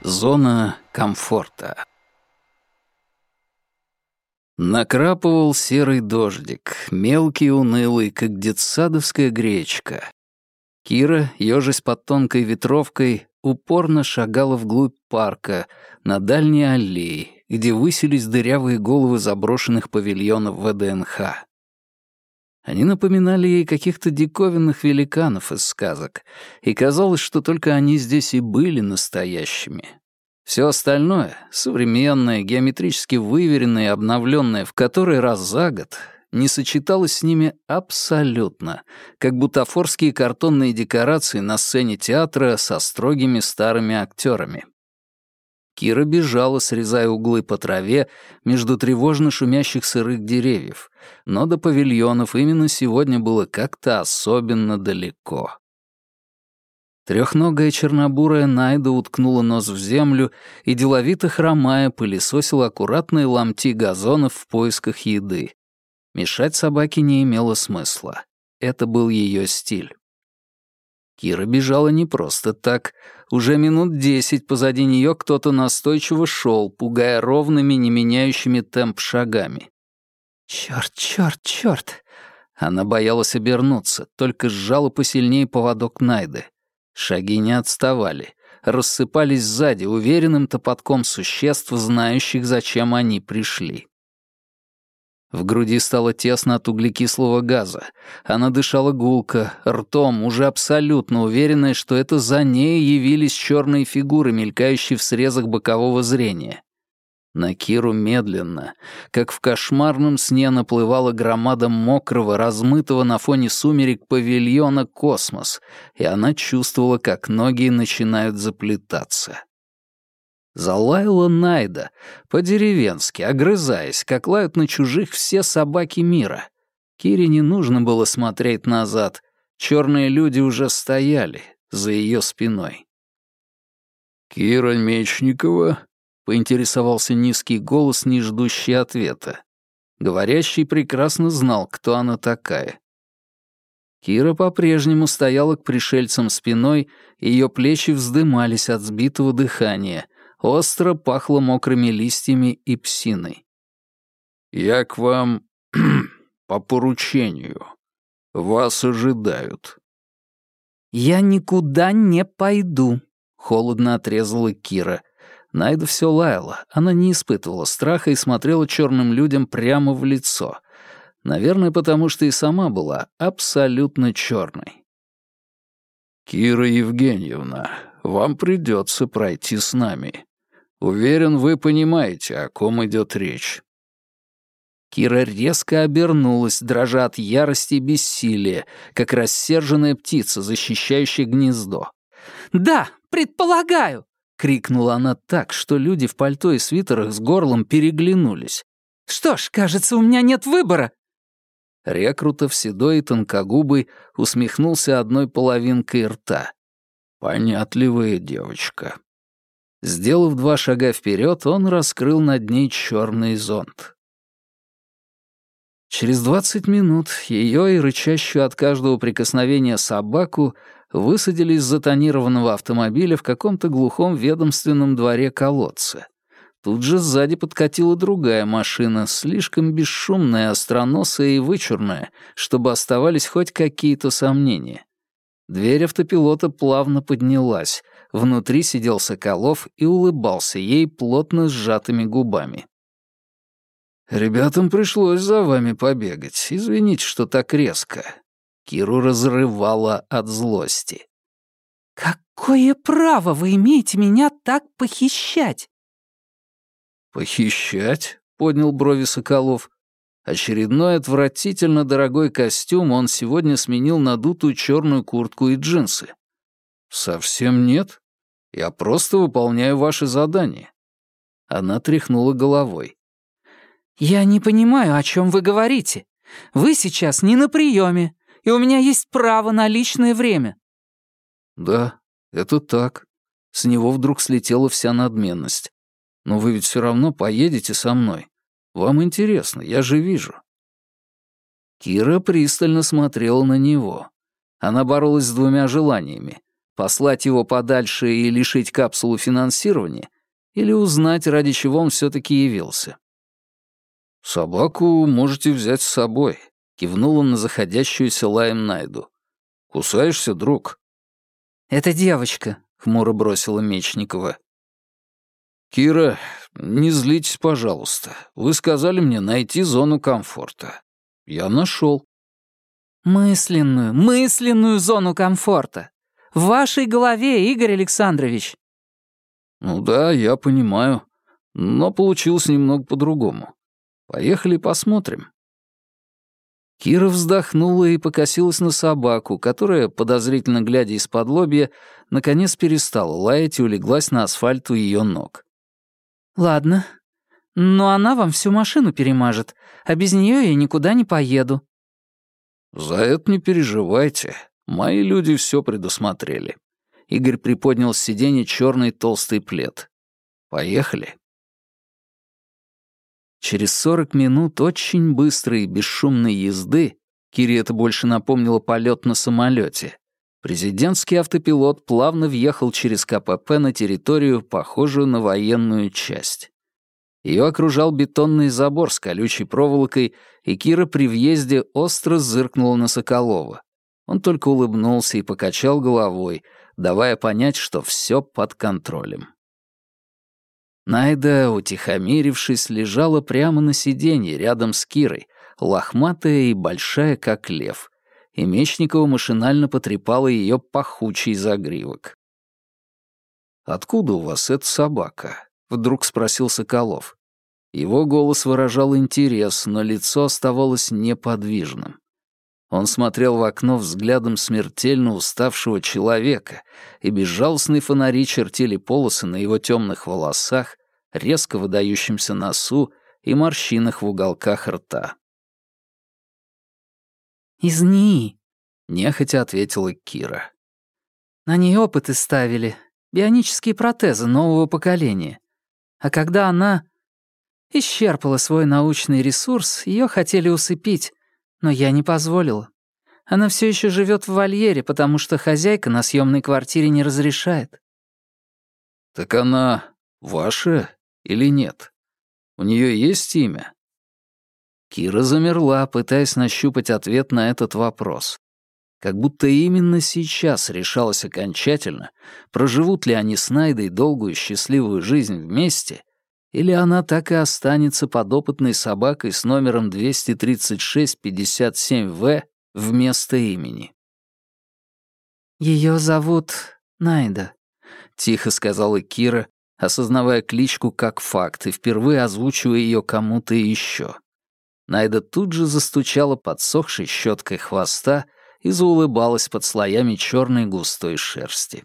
Зона комфорта. Накрапывал серый дождик, мелкий и унылый, как детсадовская гречка. Кира, ёжась под тонкой ветровкой, упорно шагала вглубь парка, на дальней аллее, где высились дырявые головы заброшенных павильонов ВДНХ. Они напоминали ей каких-то диковинных великанов из сказок, и казалось, что только они здесь и были настоящими. Все остальное, современное, геометрически выверенное и обновленное в который раз за год, не сочеталось с ними абсолютно, как бутафорские картонные декорации на сцене театра со строгими старыми актерами. Кира бежала, срезая углы по траве между тревожно шумящих сырых деревьев, но до павильонов именно сегодня было как-то особенно далеко. Трехногая чернобурая Найда уткнула нос в землю и, деловито хромая, пылесосила аккуратные ломти газонов в поисках еды. Мешать собаке не имело смысла. Это был ее стиль. Кира бежала не просто так. Уже минут 10 позади нее кто-то настойчиво шел, пугая ровными, не меняющими темп шагами. «Чёрт, чёрт, чёрт!» Она боялась обернуться, только сжала посильнее поводок Найды. Шаги не отставали, рассыпались сзади уверенным топотком существ, знающих, зачем они пришли. В груди стало тесно от углекислого газа. Она дышала гулко, ртом, уже абсолютно уверенная, что это за ней явились черные фигуры, мелькающие в срезах бокового зрения. На Киру медленно, как в кошмарном сне, наплывала громада мокрого, размытого на фоне сумерек павильона космос, и она чувствовала, как ноги начинают заплетаться. Залаяла Найда, по-деревенски, огрызаясь, как лают на чужих все собаки мира. Кире не нужно было смотреть назад. Черные люди уже стояли за ее спиной. «Кира Мечникова?» — поинтересовался низкий голос, не ждущий ответа. Говорящий прекрасно знал, кто она такая. Кира по-прежнему стояла к пришельцам спиной, и ее плечи вздымались от сбитого дыхания. Остро пахло мокрыми листьями и псиной. «Я к вам по поручению. Вас ожидают». «Я никуда не пойду», — холодно отрезала Кира. Найда все лаяла. Она не испытывала страха и смотрела черным людям прямо в лицо. Наверное, потому что и сама была абсолютно черной. «Кира Евгеньевна, вам придется пройти с нами. Уверен, вы понимаете, о ком идет речь». Кира резко обернулась, дрожа от ярости и бессилия, как рассерженная птица, защищающая гнездо. «Да, предполагаю!» — крикнула она так, что люди в пальто и свитерах с горлом переглянулись. «Что ж, кажется, у меня нет выбора!» Рекрутов, седой и тонкогубый, усмехнулся одной половинкой рта. «Понятливая девочка». Сделав 2 шага вперед, он раскрыл над ней черный зонт. Через 20 минут ее и рычащую от каждого прикосновения собаку высадили из затонированного автомобиля в каком-то глухом ведомственном дворе колодца. Тут же сзади подкатила другая машина, слишком бесшумная, остроносая и вычурная, чтобы оставались хоть какие-то сомнения. Дверь автопилота плавно поднялась. Внутри сидел Соколов и улыбался ей плотно сжатыми губами. «Ребятам пришлось за вами побегать. Извините, что так резко». Киру разрывало от злости. «Какое право вы имеете меня так похищать?» «Похищать?» — поднял брови Соколов. Очередной отвратительно дорогой костюм он сегодня сменил на дутую черную куртку и джинсы. «Совсем нет. Я просто выполняю ваши задания». Она тряхнула головой. «Я не понимаю, о чем вы говорите. Вы сейчас не на приеме, и у меня есть право на личное время». «Да, это так». С него вдруг слетела вся надменность. «Но вы ведь все равно поедете со мной. Вам интересно, я же вижу». Кира пристально смотрела на него. Она боролась с 2 желаниями Послать его подальше и лишить капсулу финансирования? Или узнать, ради чего он все-таки явился? «Собаку можете взять с собой», — кивнул он на заходящуюся лаем Найду. «Кусаешься, друг?» «Это девочка», — хмуро бросила Мечникова. «Кира, не злитесь, пожалуйста. Вы сказали мне найти зону комфорта. Я нашел». Мысленную зону комфорта. В вашей голове, Игорь Александрович». «Ну да, я понимаю. Но получилось немного по-другому. Поехали посмотрим». Кира вздохнула и покосилась на собаку, которая, подозрительно глядя из-под лобья, наконец перестала лаять и улеглась на асфальт у ее ног. «Ладно. Но она вам всю машину перемажет, а без нее я никуда не поеду». «За это не переживайте. Мои люди все предусмотрели». Игорь приподнял с сиденья черный толстый плед. «Поехали». Через 40 минут очень быстрой и бесшумной езды, Кире это больше напомнило полет на самолете, президентский автопилот плавно въехал через КПП на территорию, похожую на военную часть. Ее окружал бетонный забор с колючей проволокой, и Кира при въезде остро зыркнула на Соколова. Он только улыбнулся и покачал головой, давая понять, что все под контролем. Найда, утихомирившись, лежала прямо на сиденье рядом с Кирой, лохматая и большая, как лев, и Мечникова машинально потрепала ее пахучий загривок. «Откуда у вас эта собака?» — вдруг спросил Соколов. Его голос выражал интерес, но лицо оставалось неподвижным. Он смотрел в окно взглядом смертельно уставшего человека, и безжалостные фонари чертили полосы на его темных волосах, резко выдающемся носу и морщинах в уголках рта. «Из НИИ», — нехотя ответила Кира. «На ней опыты ставили, бионические протезы нового поколения. А когда она исчерпала свой научный ресурс, ее хотели усыпить, но я не позволила. Она все еще живет в вольере, потому что хозяйка на съемной квартире не разрешает». «Так она ваша или нет? У нее есть имя?» Кира замерла, пытаясь нащупать ответ на этот вопрос. Как будто именно сейчас решалось окончательно, проживут ли они с Найдой долгую счастливую жизнь вместе, или она так и останется подопытной собакой с номером 23657В вместо имени. Ее зовут Найда», — тихо сказала Кира, осознавая кличку как факт и впервые озвучивая ее кому-то еще. Найда тут же застучала подсохшей щеткой хвоста и заулыбалась под слоями черной густой шерсти.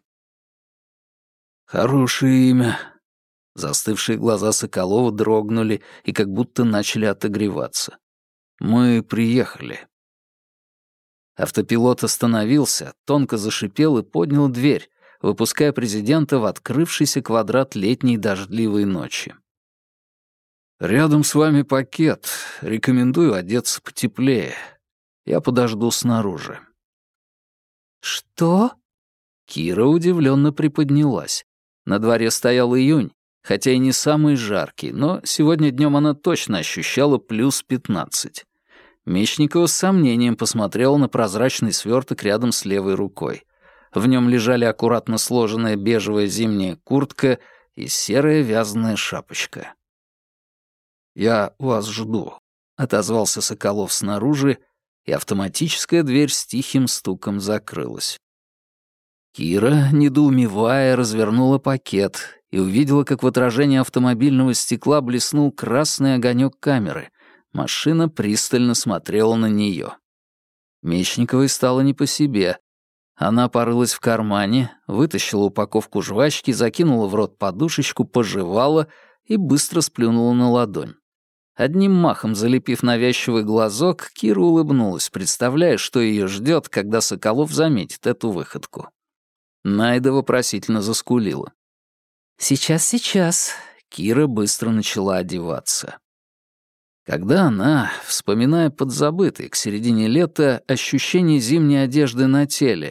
«Хорошее имя». Застывшие глаза Соколова дрогнули и как будто начали отогреваться. «Мы приехали». Автопилот остановился, тонко зашипел и поднял дверь, выпуская президента в открывшийся квадрат летней дождливой ночи. «Рядом с вами пакет. Рекомендую одеться потеплее. Я подожду снаружи». «Что?» Кира удивленно приподнялась. На дворе стоял июнь, хотя и не самый жаркий, но сегодня днем она точно ощущала плюс 15. Мечникова с сомнением посмотрела на прозрачный сверток рядом с левой рукой. В нем лежали аккуратно сложенная бежевая зимняя куртка и серая вязаная шапочка. «Я вас жду», — отозвался Соколов снаружи, и автоматическая дверь с тихим стуком закрылась. Кира, недоумевая, развернула пакет и увидела, как в отражении автомобильного стекла блеснул красный огонек камеры. Машина пристально смотрела на нее. Мечниковой стало не по себе. Она порылась в кармане, вытащила упаковку жвачки, закинула в рот подушечку, пожевала и быстро сплюнула на ладонь. Одним махом залепив навязчивый глазок, Кира улыбнулась, представляя, что ее ждет, когда Соколов заметит эту выходку. Найда вопросительно заскулила. «Сейчас». Кира быстро начала одеваться. Когда она, вспоминая подзабытые к середине лета ощущение зимней одежды на теле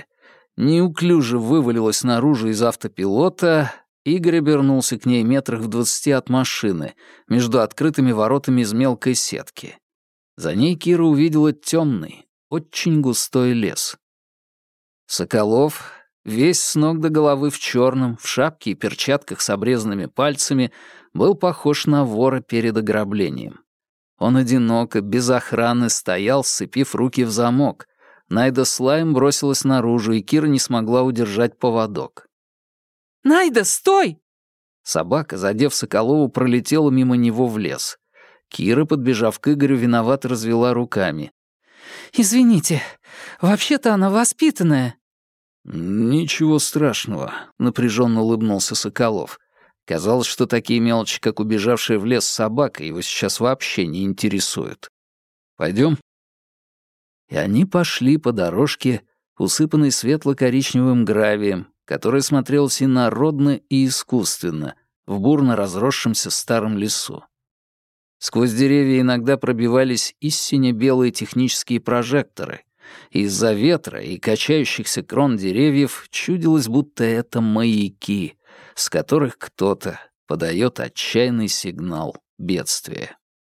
неуклюже вывалилась наружу из автопилота, Игорь обернулся к ней метрах в 20 от машины, между открытыми воротами из мелкой сетки. За ней Кира увидела темный, очень густой лес. Соколов, весь с ног до головы в черном, в шапке и перчатках с обрезанными пальцами, был похож на вора перед ограблением. Он одиноко, без охраны, стоял, сцепив руки в замок. Найда Слайм бросилась наружу, и Кира не смогла удержать поводок. «Найда, стой!» Собака, задев Соколову, пролетела мимо него в лес. Кира, подбежав к Игорю, виновато развела руками. «Извините, вообще-то она воспитанная». «Ничего страшного», — напряженно улыбнулся Соколов. Казалось, что такие мелочи, как убежавшая в лес собака, его сейчас вообще не интересуют. «Пойдем?» И они пошли по дорожке, усыпанной светло-коричневым гравием, которая смотрелась инородно и искусственно в бурно разросшемся старом лесу. Сквозь деревья иногда пробивались истинно белые технические прожекторы, и из-за ветра и качающихся крон деревьев чудилось, будто это маяки, с которых кто-то подает отчаянный сигнал бедствия.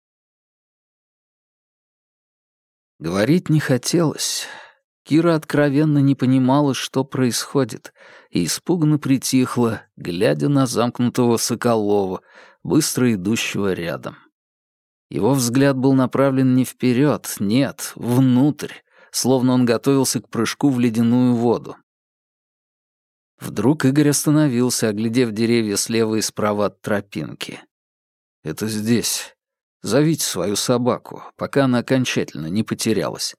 Говорить не хотелось. Кира откровенно не понимала, что происходит, и испуганно притихла, глядя на замкнутого Соколова, быстро идущего рядом. Его взгляд был направлен не вперед, нет, внутрь, словно он готовился к прыжку в ледяную воду. Вдруг Игорь остановился, оглядев деревья слева и справа от тропинки. «Это здесь. Зовите свою собаку, пока она окончательно не потерялась».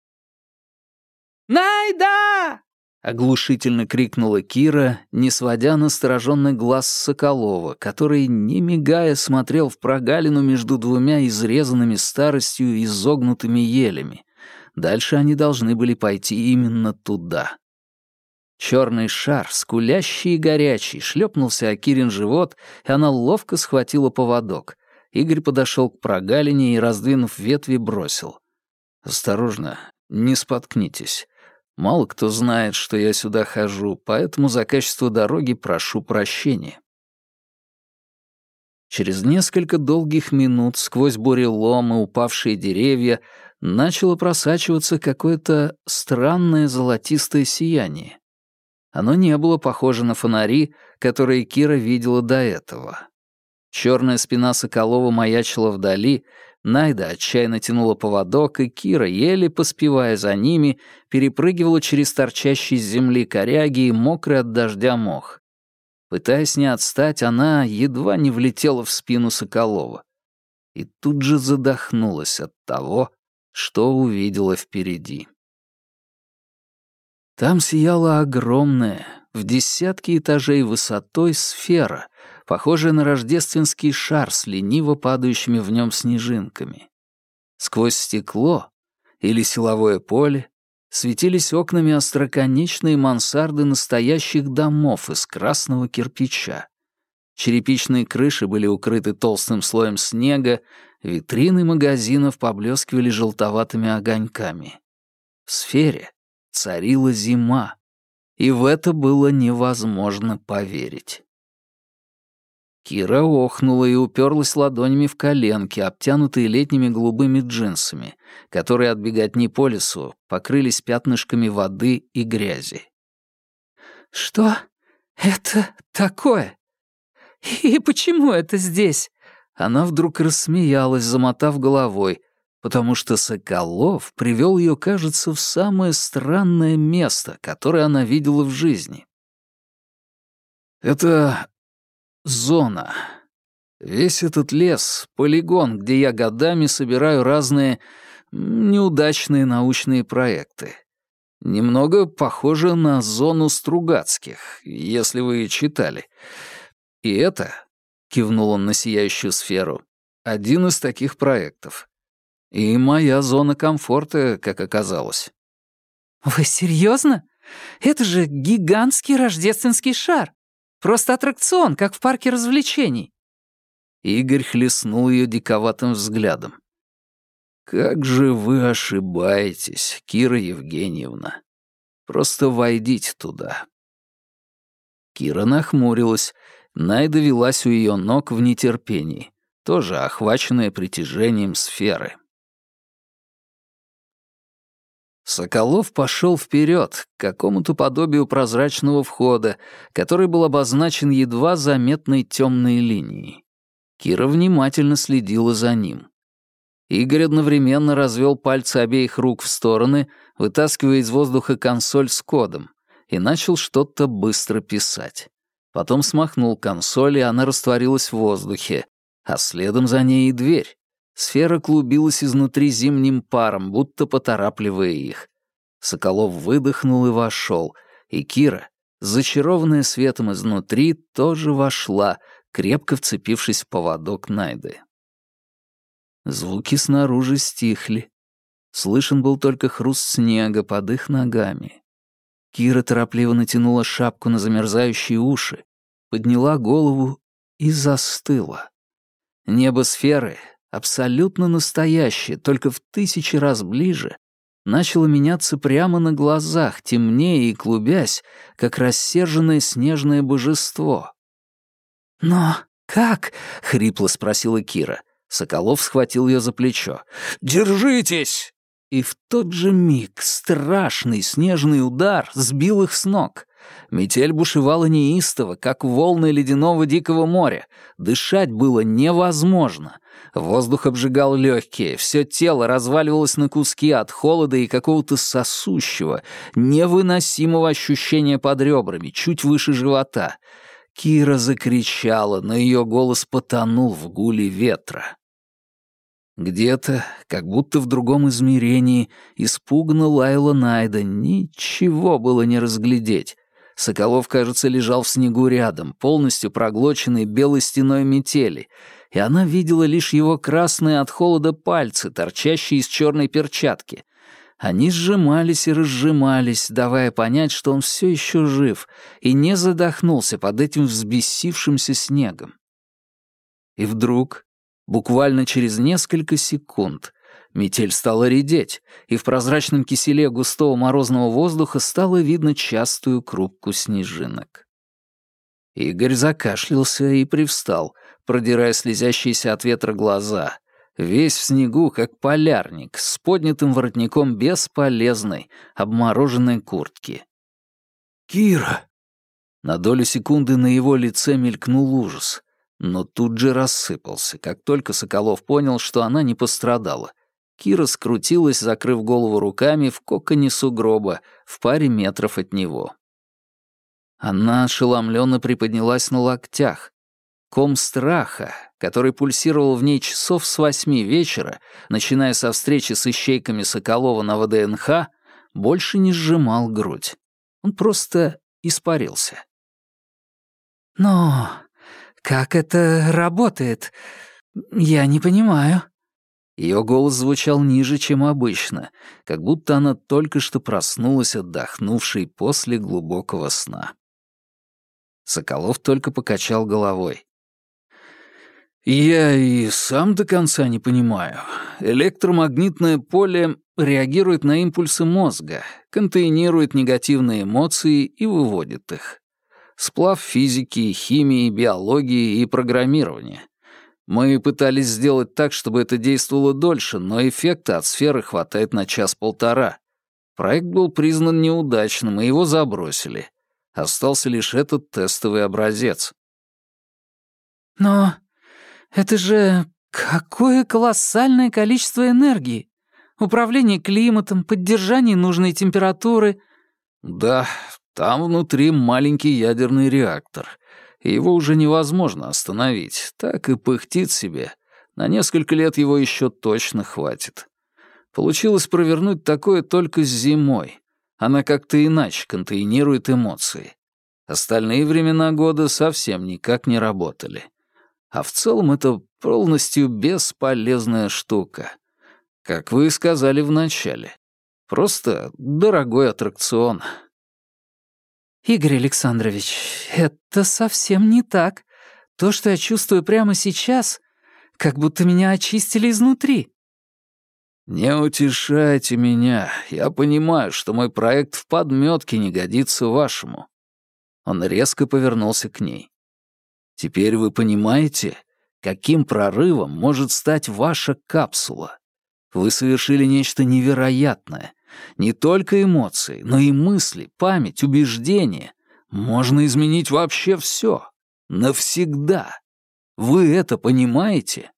«Найда!» — оглушительно крикнула Кира, не сводя настороженный глаз с Соколова, который, не мигая, смотрел в прогалину между двумя изрезанными старостью и изогнутыми елями. Дальше они должны были пойти именно туда. Черный шар, скулящий и горячий, шлепнулся о Кирин живот, и она ловко схватила поводок. Игорь подошел к прогалине и, раздвинув ветви, бросил. «Осторожно, не споткнитесь. Мало кто знает, что я сюда хожу, поэтому за качество дороги прошу прощения». Через несколько долгих минут сквозь бурелом и упавшие деревья начало просачиваться какое-то странное золотистое сияние. Оно не было похоже на фонари, которые Кира видела до этого. Черная спина Соколова маячила вдали, Найда отчаянно тянула поводок, и Кира, еле поспевая за ними, перепрыгивала через торчащие с земли коряги и мокрый от дождя мох. Пытаясь не отстать, она едва не влетела в спину Соколова. И тут же задохнулась от того, что увидела впереди. Там сияла огромная, в десятки этажей высотой сфера, похожая на рождественский шар с лениво падающими в нем снежинками. Сквозь стекло или силовое поле светились окнами остроконечные мансарды настоящих домов из красного кирпича. Черепичные крыши были укрыты толстым слоем снега, витрины магазинов поблескивали желтоватыми огоньками. В сфере царила зима, и в это было невозможно поверить. Кира охнула и уперлась ладонями в коленки, обтянутые летними голубыми джинсами, которые от беготни по лесу покрылись пятнышками воды и грязи. «Что это такое? И почему это здесь?» Она вдруг рассмеялась, замотав головой, потому что Соколов привел ее, кажется, в самое странное место, которое она видела в жизни. Это зона. Весь этот лес — полигон, где я годами собираю разные неудачные научные проекты. Немного похоже на зону Стругацких, если вы читали. И это, — кивнул он на сияющую сферу, — один из таких проектов. И моя зона комфорта, как оказалось. «Вы серьезно? Это же гигантский рождественский шар. Просто аттракцион, как в парке развлечений». Игорь хлестнул ее диковатым взглядом. «Как же вы ошибаетесь, Кира Евгеньевна. Просто войдите туда». Кира нахмурилась. Найда велась у ее ног в нетерпении, тоже охваченная притяжением сферы. Соколов пошел вперед к какому-то подобию прозрачного входа, который был обозначен едва заметной темной линией. Кира внимательно следила за ним. Игорь одновременно развел пальцы обеих рук в стороны, вытаскивая из воздуха консоль с кодом, и начал что-то быстро писать. Потом смахнул консоль, и она растворилась в воздухе, а следом за ней и дверь. Сфера клубилась изнутри зимним паром, будто поторапливая их. Соколов выдохнул и вошел, и Кира, зачарованная светом изнутри, тоже вошла, крепко вцепившись в поводок Найды. Звуки снаружи стихли. Слышен был только хруст снега под их ногами. Кира торопливо натянула шапку на замерзающие уши, подняла голову и застыла. Небо сферы, абсолютно настоящее, только в 1000 раз ближе, начало меняться прямо на глазах, темнее и клубясь, как рассерженное снежное божество. «Но как?» — хрипло спросила Кира. Соколов схватил ее за плечо. «Держитесь!» И в тот же миг страшный снежный удар сбил их с ног. Метель бушевала неистово, как волны ледяного дикого моря. Дышать было невозможно. Воздух обжигал легкие, все тело разваливалось на куски от холода и какого-то сосущего, невыносимого ощущения под ребрами, чуть выше живота. Кира закричала, но ее голос потонул в гуле ветра. Где-то, как будто в другом измерении, испуганно лаяла Найда. Ничего было не разглядеть. Соколов, кажется, лежал в снегу рядом, полностью проглоченный белой стеной метели, и она видела лишь его красные от холода пальцы, торчащие из черной перчатки. Они сжимались и разжимались, давая понять, что он все еще жив и не задохнулся под этим взбесившимся снегом. И вдруг, буквально через несколько секунд, метель стала редеть, и в прозрачном киселе густого морозного воздуха стало видно частую крупку снежинок. Игорь закашлялся и привстал, продирая слезящиеся от ветра глаза, весь в снегу, как полярник, с поднятым воротником бесполезной, обмороженной куртки. «Кира!» На долю секунды на его лице мелькнул ужас, но тут же рассыпался, как только Соколов понял, что она не пострадала. Кира скрутилась, закрыв голову руками в коконе сугроба в паре метров от него. Она ошеломленно приподнялась на локтях. Ком страха, который пульсировал в ней часов с 8 вечера, начиная со встречи с ищейками Соколова на ВДНХ, больше не сжимал грудь. Он просто испарился. «Но как это работает? Я не понимаю». Ее голос звучал ниже, чем обычно, как будто она только что проснулась, отдохнувшей после глубокого сна. Соколов только покачал головой. «Я и сам до конца не понимаю. Электромагнитное поле реагирует на импульсы мозга, контейнирует негативные эмоции и выводит их. Сплав физики, химии, биологии и программирования. Мы пытались сделать так, чтобы это действовало дольше, но эффекта от сферы хватает на час-полтора. Проект был признан неудачным, и его забросили. Остался лишь этот тестовый образец». «Но это же какое колоссальное количество энергии! Управление климатом, поддержание нужной температуры». «Да, там внутри маленький ядерный реактор. И его уже невозможно остановить. Так и пыхтит себе. На несколько лет его еще точно хватит. Получилось провернуть такое только с зимой. Она как-то иначе контейнирует эмоции. Остальные времена года совсем никак не работали. А в целом это полностью бесполезная штука. Как вы сказали вначале. Просто дорогой аттракцион». «Игорь Александрович, это совсем не так. То, что я чувствую прямо сейчас, как будто меня очистили изнутри». «Не утешайте меня. Я понимаю, что мой проект в подметке не годится вашему». Он резко повернулся к ней. «Теперь вы понимаете, каким прорывом может стать ваша капсула? Вы совершили нечто невероятное. Не только эмоции, но и мысли, память, убеждения. Можно изменить вообще все. Навсегда. Вы это понимаете?»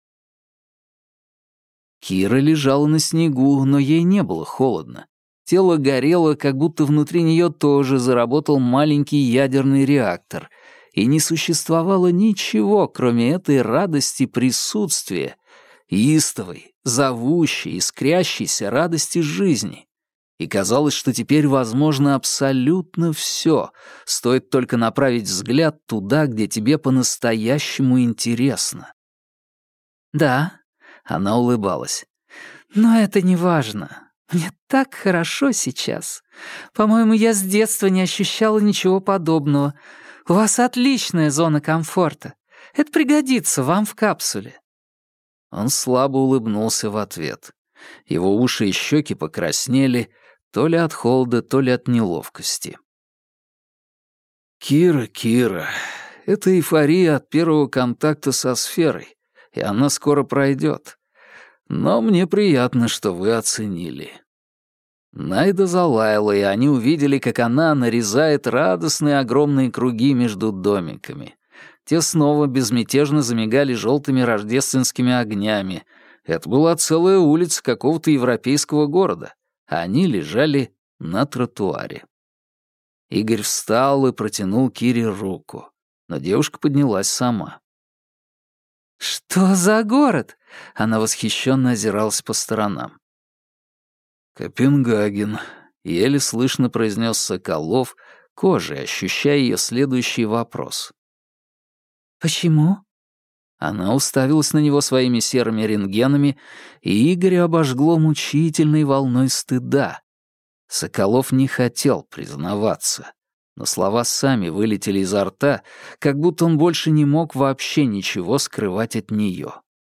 Кира лежала на снегу, но ей не было холодно. Тело горело, как будто внутри нее тоже заработал маленький ядерный реактор, и не существовало ничего, кроме этой радости присутствия, истовой, зовущей, искрящейся радости жизни. И казалось, что теперь возможно абсолютно все, стоит только направить взгляд туда, где тебе по-настоящему интересно. «Да», — она улыбалась, — «но это не важно. Мне так хорошо сейчас. По-моему, я с детства не ощущала ничего подобного. У вас отличная зона комфорта. Это пригодится вам в капсуле». Он слабо улыбнулся в ответ. Его уши и щеки покраснели, то ли от холода, то ли от неловкости. «Кира, это эйфория от первого контакта со сферой, и она скоро пройдет. Но мне приятно, что вы оценили». Найда залаяла, и они увидели, как она нарезает радостные огромные круги между домиками. Те снова безмятежно замигали желтыми рождественскими огнями. Это была целая улица какого-то европейского города, а они лежали на тротуаре. Игорь встал и протянул Кире руку, но девушка поднялась сама. «Что за город?» — она восхищенно озиралась по сторонам. «Копенгаген», — еле слышно произнес Соколов, кожей ощущая ее следующий вопрос. «Почему?» Она уставилась на него своими серыми рентгенами, и Игоря обожгло мучительной волной стыда. Соколов не хотел признаваться, но слова сами вылетели изо рта, как будто он больше не мог вообще ничего скрывать от нее.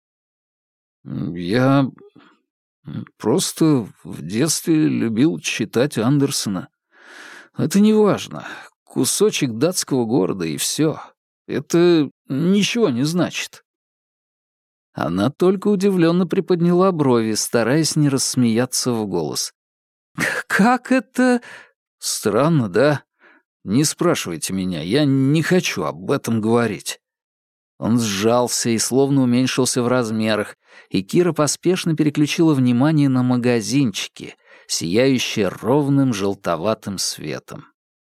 «Я просто в детстве любил читать Андерсона. Это не важно. Кусочек датского города и все. Это ничего не значит». Она только удивленно приподняла брови, стараясь не рассмеяться в голос. «Как это...» «Странно, да? Не спрашивайте меня, я не хочу об этом говорить». Он сжался и словно уменьшился в размерах, и Кира поспешно переключила внимание на магазинчики, сияющие ровным желтоватым светом.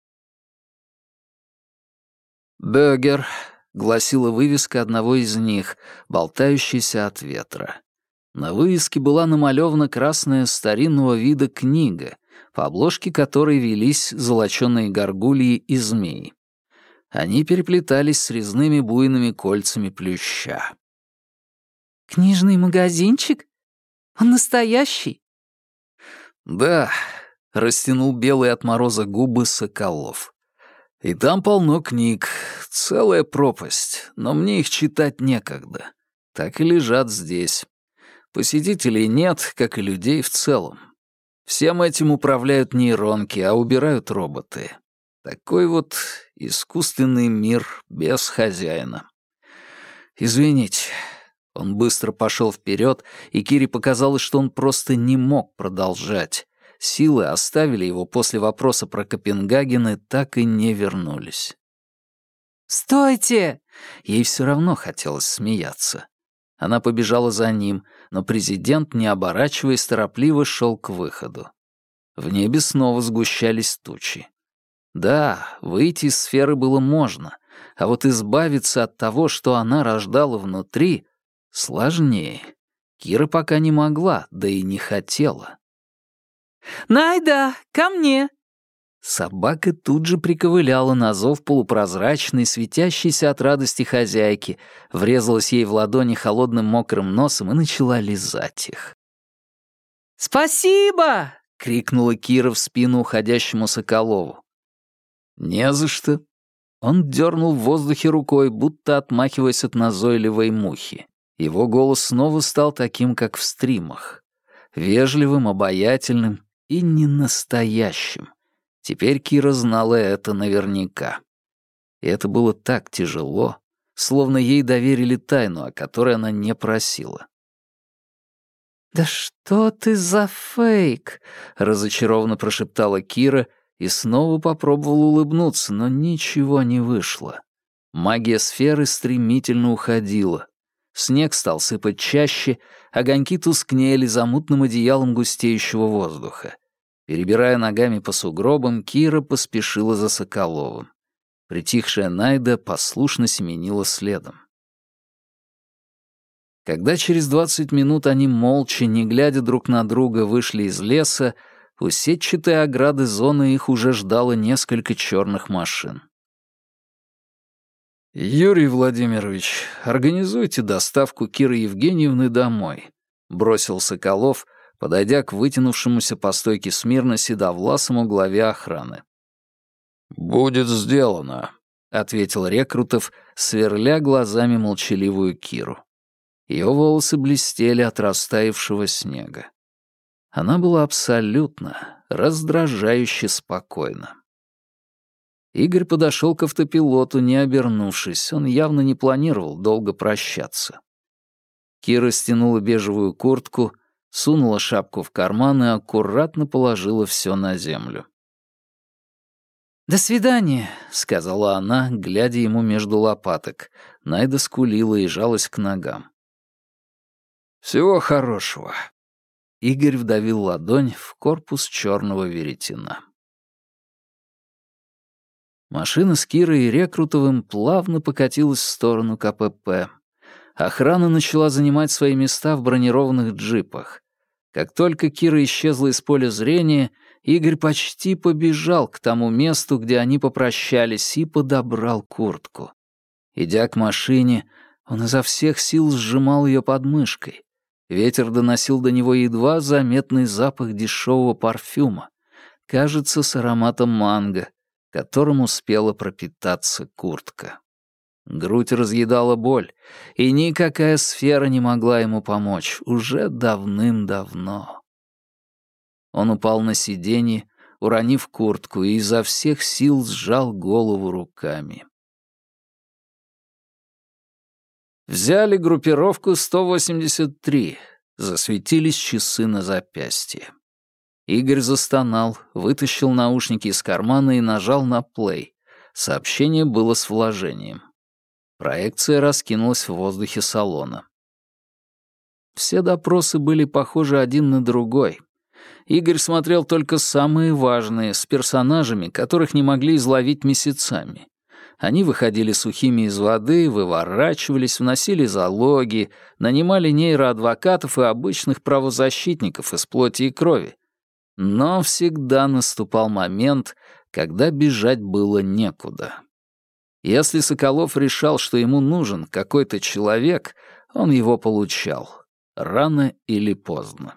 «Бёгер», — гласила вывеска одного из них, болтающаяся от ветра. На вывеске была намалевана красная старинного вида книга, по обложке которой велись золоченые горгульи и змеи. Они переплетались с резными буйными кольцами плюща. «Книжный магазинчик? Он настоящий?» «Да», — растянул белые от мороза губы Соколов. «И там полно книг, целая пропасть, но мне их читать некогда. Так и лежат здесь. Посетителей нет, как и людей в целом. Всем этим управляют нейронки, а убирают роботы. Такой вот искусственный мир без хозяина. Извините». Он быстро пошел вперед, и Кире показалось, что он просто не мог продолжать. Силы оставили его после вопроса про Копенгаген и так и не вернулись. «Стойте!» Ей все равно хотелось смеяться. Она побежала за ним, но президент, не оборачиваясь, торопливо шел к выходу. В небе снова сгущались тучи. Да, выйти из сферы было можно, а вот избавиться от того, что она рождала внутри, сложнее. Кира пока не могла, да и не хотела. «Найда, ко мне!» Собака тут же приковыляла на зов полупрозрачной, светящейся от радости хозяйки, врезалась ей в ладони холодным мокрым носом и начала лизать их. «Спасибо!» — крикнула Кира в спину уходящему Соколову. «Не за что». Он дернул в воздухе рукой, будто отмахиваясь от назойливой мухи. Его голос снова стал таким, как в стримах. Вежливым, обаятельным и ненастоящим. Теперь Кира знала это наверняка. И это было так тяжело, словно ей доверили тайну, о которой она не просила. «Да что ты за фейк?» — разочарованно прошептала Кира и снова попробовала улыбнуться, но ничего не вышло. Магия сферы стремительно уходила. Снег стал сыпать чаще, огоньки тускнели за мутным одеялом густеющего воздуха. Перебирая ногами по сугробам, Кира поспешила за Соколовым. Притихшая Найда послушно семенила следом. Когда через 20 минут они молча, не глядя друг на друга, вышли из леса, у сетчатой ограды зоны их уже ждало несколько черных машин. «Юрий Владимирович, организуйте доставку Киры Евгеньевны домой», — бросил Соколов, подойдя к вытянувшемуся по стойке смирно седовласому главе охраны. «Будет сделано», — ответил Рекрутов, сверля глазами молчаливую Киру. Ее волосы блестели от растаявшего снега. Она была абсолютно, раздражающе спокойна. Игорь подошел к автопилоту, не обернувшись. Он явно не планировал долго прощаться. Кира стянула бежевую куртку, сунула шапку в карман и аккуратно положила все на землю. «До свидания», — сказала она, глядя ему между лопаток. Найда скулила и жалась к ногам. «Всего хорошего». Игорь вдавил ладонь в корпус черного веретена. Машина с Кирой и Рекрутовым плавно покатилась в сторону КПП. Охрана начала занимать свои места в бронированных джипах. Как только Кира исчезла из поля зрения, Игорь почти побежал к тому месту, где они попрощались, и подобрал куртку. Идя к машине, он изо всех сил сжимал ее под мышкой. Ветер доносил до него едва заметный запах дешевого парфюма, кажется, с ароматом манго, которым успела пропитаться куртка. Грудь разъедала боль, и никакая сфера не могла ему помочь уже давным-давно. Он упал на сиденье, уронив куртку, и изо всех сил сжал голову руками. Взяли группировку 183, засветились часы на запястье. Игорь застонал, вытащил наушники из кармана и нажал на плей. Сообщение было с вложением. Проекция раскинулась в воздухе салона. Все допросы были похожи один на другой. Игорь смотрел только самые важные, с персонажами, которых не могли изловить месяцами. Они выходили сухими из воды, выворачивались, вносили залоги, нанимали нейроадвокатов и обычных правозащитников из плоти и крови. Но всегда наступал момент, когда бежать было некуда. Если Соколов решал, что ему нужен какой-то человек, он его получал. Рано или поздно.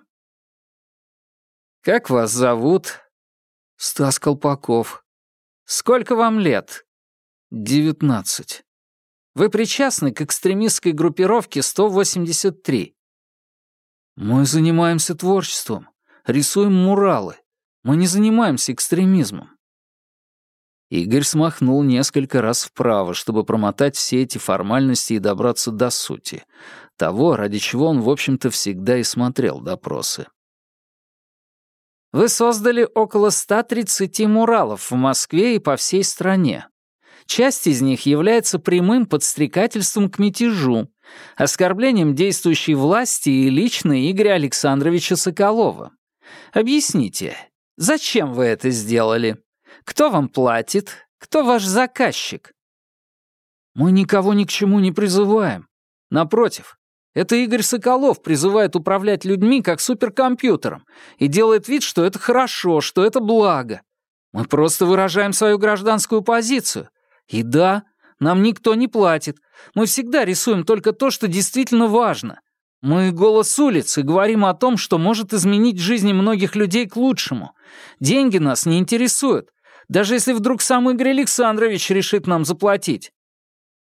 «Как вас зовут?» «Стас Колпаков». «Сколько вам лет?» 19. «Вы причастны к экстремистской группировке 183?» «Мы занимаемся творчеством. Рисуем муралы. Мы не занимаемся экстремизмом». Игорь смахнул несколько раз вправо, чтобы промотать все эти формальности и добраться до сути. Того, ради чего он, в общем-то, всегда и смотрел допросы. «Вы создали около 130 муралов в Москве и по всей стране. Часть из них является прямым подстрекательством к мятежу, оскорблением действующей власти и лично Игоря Александровича Соколова. Объясните, зачем вы это сделали? Кто вам платит? Кто ваш заказчик?» «Мы никого ни к чему не призываем. Напротив, это Игорь Соколов призывает управлять людьми как суперкомпьютером и делает вид, что это хорошо, что это благо. Мы просто выражаем свою гражданскую позицию. И да, нам никто не платит. Мы всегда рисуем только то, что действительно важно. Мы голос улиц и говорим о том, что может изменить жизни многих людей к лучшему. Деньги нас не интересуют, даже если вдруг сам Игорь Александрович решит нам заплатить».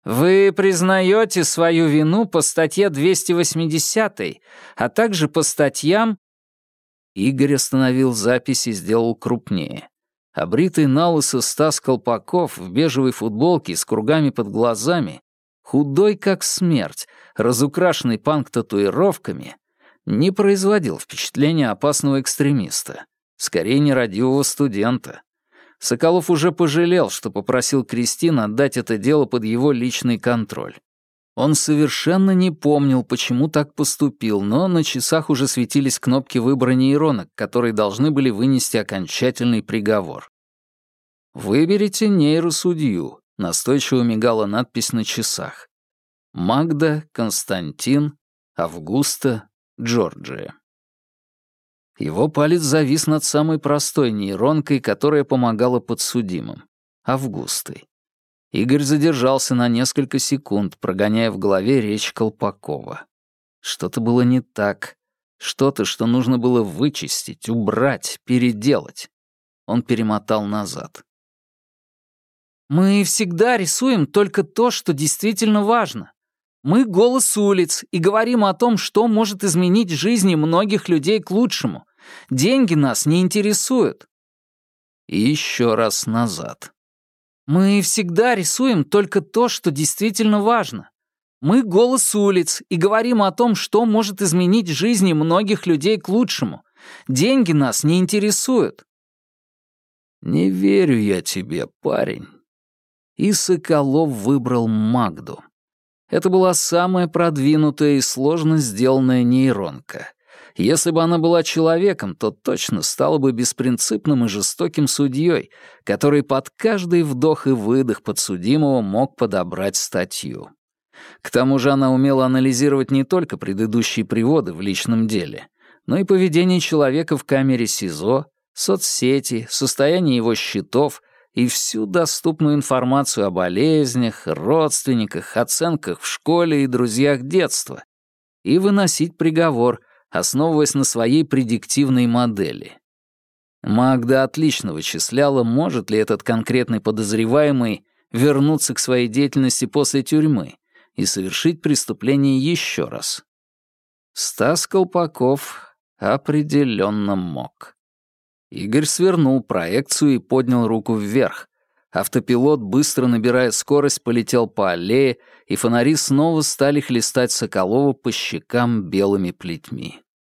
Вы признаете свою вину по статье 280, а также по статьям... Игорь остановил запись и сделал крупнее. Обритый налысо Стас Колпаков в бежевой футболке с кругами под глазами, худой как смерть, разукрашенный панк-татуировками, не производил впечатления опасного экстремиста, скорее нерадивого студента. Соколов уже пожалел, что попросил Кристин отдать это дело под его личный контроль. Он совершенно не помнил, почему так поступил, но на часах уже светились кнопки выбора нейронок, которые должны были вынести окончательный приговор. «Выберите нейросудью», — настойчиво мигала надпись на часах. «Магда, Константин, Августа, Джорджия». Его палец завис над самой простой нейронкой, которая помогала подсудимым — Августой. Игорь задержался на несколько секунд, прогоняя в голове речь Колпакова. Что-то было не так. Что-то, что нужно было вычистить, убрать, переделать. Он перемотал назад. Мы всегда рисуем только то, что действительно важно. Мы голос улиц и говорим о том, что может изменить жизни многих людей к лучшему. Деньги нас не интересуют. И еще раз назад. Мы всегда рисуем только то, что действительно важно. Мы голос улиц и говорим о том, что может изменить жизни многих людей к лучшему. Деньги нас не интересуют. Не верю я тебе, парень. И Соколов выбрал Магду. Это была самая продвинутая и сложно сделанная нейронка. Если бы она была человеком, то точно стала бы беспринципным и жестоким судьей, который под каждый вдох и выдох подсудимого мог подобрать статью. К тому же она умела анализировать не только предыдущие приводы в личном деле, но и поведение человека в камере СИЗО, соцсети, состояние его счетов и всю доступную информацию о болезнях, родственниках, оценках в школе и друзьях детства, и выносить приговор, основываясь на своей предиктивной модели. Магда отлично вычисляла, может ли этот конкретный подозреваемый вернуться к своей деятельности после тюрьмы и совершить преступление еще раз. Стас Колпаков определенно мог. Игорь свернул проекцию и поднял руку вверх. Автопилот, быстро набирая скорость, полетел по аллее, и фонари снова стали хлестать Соколова по щекам белыми плетьми.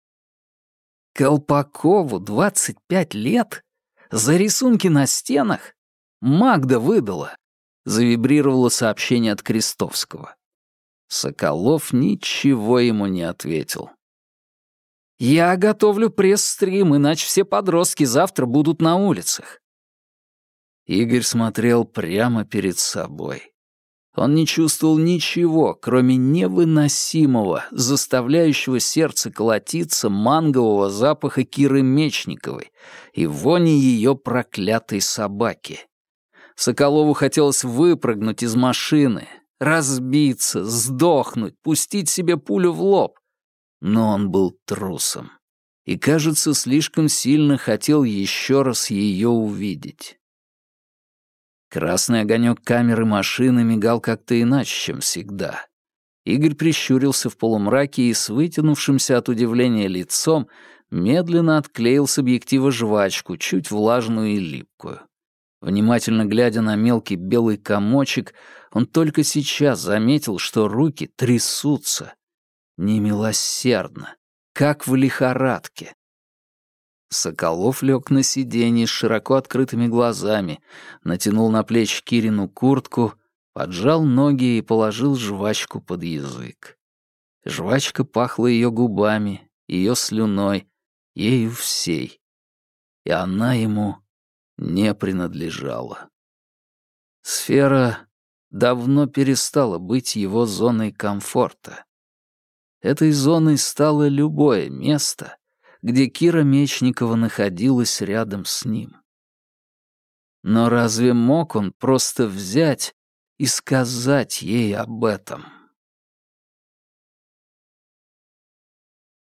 Колпакову 25 лет? За рисунки на стенах? Магда выдала. Завибрировало сообщение от Крестовского. Соколов ничего ему не ответил. «Я готовлю пресс-стрим, иначе все подростки завтра будут на улицах». Игорь смотрел прямо перед собой. Он не чувствовал ничего, кроме невыносимого, заставляющего сердце колотиться мангового запаха Киры Мечниковой и вони ее проклятой собаки. Соколову хотелось выпрыгнуть из машины, разбиться, сдохнуть, пустить себе пулю в лоб. Но он был трусом и, кажется, слишком сильно хотел еще раз ее увидеть. Красный огонек камеры машины мигал как-то иначе, чем всегда. Игорь прищурился в полумраке и с вытянувшимся от удивления лицом медленно отклеил с объектива жвачку, чуть влажную и липкую. Внимательно глядя на мелкий белый комочек, он только сейчас заметил, что руки трясутся. Немилосердно, как в лихорадке. Соколов лег на сиденье с широко открытыми глазами, натянул на плечи Кирину куртку, поджал ноги и положил жвачку под язык. Жвачка пахла ее губами, ее слюной, ею всей. И она ему не принадлежала. Сфера давно перестала быть его зоной комфорта. Этой зоной стало любое место, где Кира Мечникова находилась рядом с ним. Но разве мог он просто взять и сказать ей об этом?